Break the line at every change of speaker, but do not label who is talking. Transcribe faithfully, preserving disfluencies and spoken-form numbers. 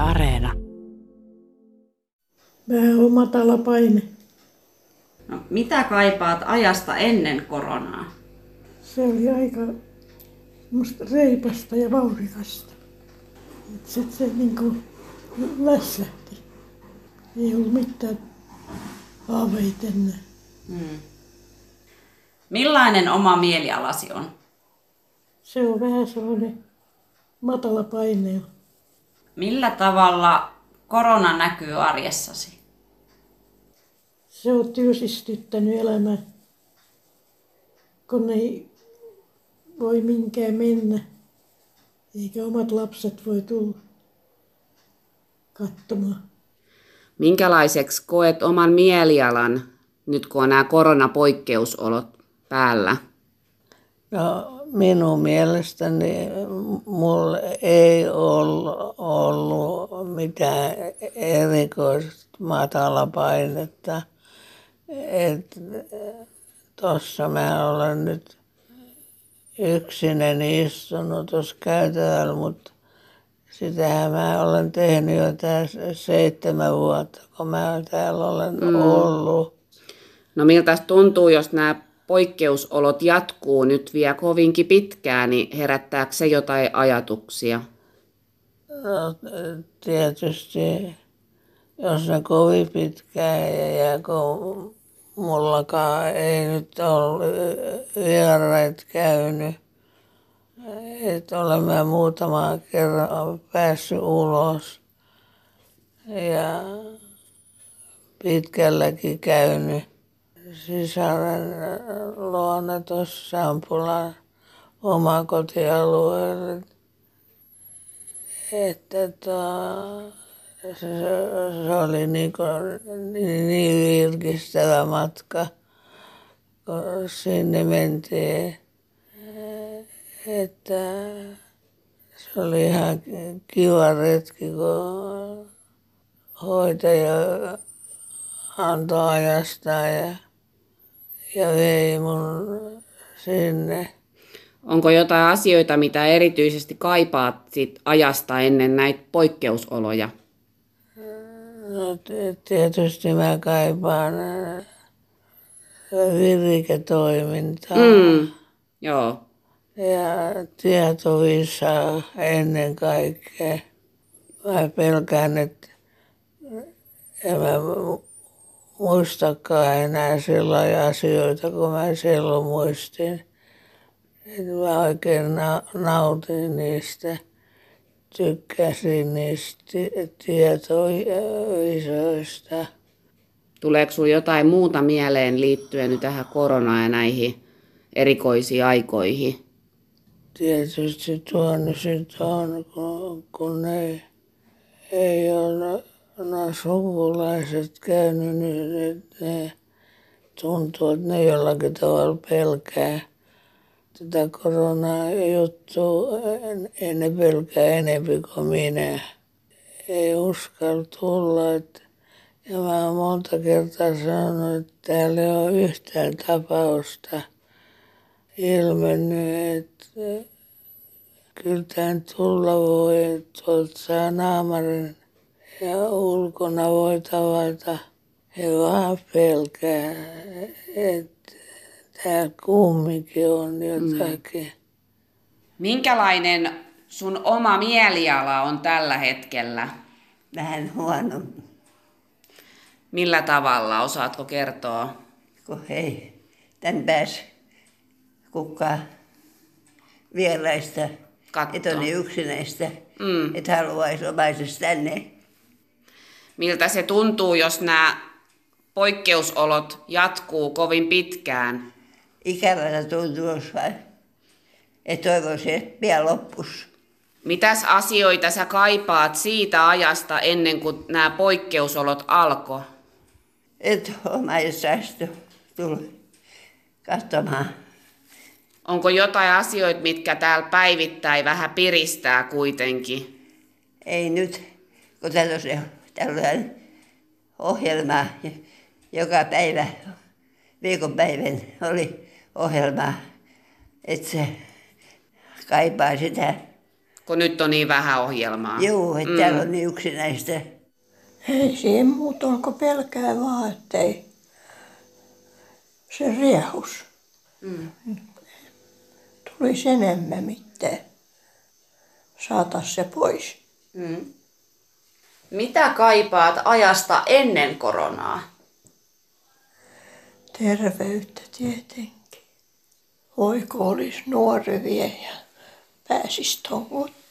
Areena.
Vähän on matala paine.
No, mitä kaipaat ajasta ennen koronaa?
Se oli aika musta reipasta ja vauhdikasta. Sitten se niinku lässähti. Ei ollut mitään haaveita enää.
Hmm. Millainen oma mielialasi on?
Se on vähän sellainen matala paine.
Millä tavalla korona näkyy arjessasi?
Se on tylsistyttänyt elämää, kun ei voi minkään mennä, eikä omat lapset voi tulla katsomaan.
Minkälaiseksi koet oman mielialan nyt, kun on nämä koronapoikkeusolot päällä?
No, minun mielestäni mulla ei ollut, ollut mitään erikoista matalapainetta. Tuossa mä olen nyt yksinen istunut tuossa käytävällä, mutta sitähän mä olen tehnyt jo tässä seitsemän vuotta, kun mä täällä olen mm. ollut.
No miltä tuntuu, jos nämä poikkeusolot jatkuu nyt vielä kovinkin pitkään, niin herättääkö se jotain ajatuksia?
No tietysti, jos ne kovin pitkään ja kun mullakaan ei nyt ole vieraita käynyt, että olen mä muutaman kerran päässyt ulos ja pitkälläkin käynyt sisaren luona tuossa Sampulan omakotialueella. Että to, se, se oli niin, kuin, niin, niin virkistävä matka, kun sinne mentiin. Että se oli ihan kiva retki, kun hoitaja antoi ajastaan ja, ja vei mun sinne.
Onko jotain asioita, mitä erityisesti kaipaat sit ajasta ennen näitä poikkeusoloja?
No tietysti mä kaipaan viriketoimintaa.
Mm, joo.
Ja tietovisaa ennen kaikkea. Mä pelkään, että en mä muistakaan enää sellaisia asioita, kun mä silloin muistin. Et mä oikein na- nautin niistä, tykkäsin niistä tietovisoista.
Tuleeko sinulla jotain muuta mieleen liittyen nyt tähän koronaan ja näihin erikoisiin aikoihin?
Tietysti tuonne sitten on, kun, kun ei, ei ole no sukulaiset käynyt, niin ne tuntuu, että ne jollakin tavalla pelkää tätä koronajuttua. Ei ne pelkää enempi kuin minä. Ei uskalla tulla. Että, ja mä oon monta kertaa sanonut, että täällä ei ole yhtään tapausta ilmennyt, että kyllä tämän tulla voi, että tuolta saa naamarin ja ulkona voi tavata. He vaan pelkää, että täällä kumminkin on jotakin.
Minkälainen sun oma mieliala on tällä hetkellä?
Vähän huono,
Millä tavalla? Osaatko kertoa?
kun ei tän pääs kukaan vieraista,
Katso.
et ole yksinäistä,
Mm.
et haluaisi omaisesta tänne.
Miltä se tuntuu, jos nämä poikkeusolot jatkuu kovin pitkään?
Ikävältä tuntuu, että toivoisin, että pian loppus.
Mitäs asioita sä kaipaat siitä ajasta ennen kuin nämä poikkeusolot alkoi?
Et omaisesta tuli katsomaan.
Onko jotain asioita, mitkä täällä päivittäin vähän piristää kuitenkin?
Ei nyt, kun täällä on se tällainen ohjelma, joka päivä, viikonpäivän oli ohjelma, että se kaipaa sitä.
kun nyt on niin vähän ohjelmaa.
Joo, että mm. täällä on niin yksinäistä.
Ei siinä muuta on kuin pelkää vaan, ettei se riehus.
Mm.
Tulisi enemmän mitään. Saatais se pois.
Mm. Mitä kaipaat ajasta ennen koronaa?
Terveyttä tietenkin. Oi kun olisi nuori vielä ja pääsisi tuon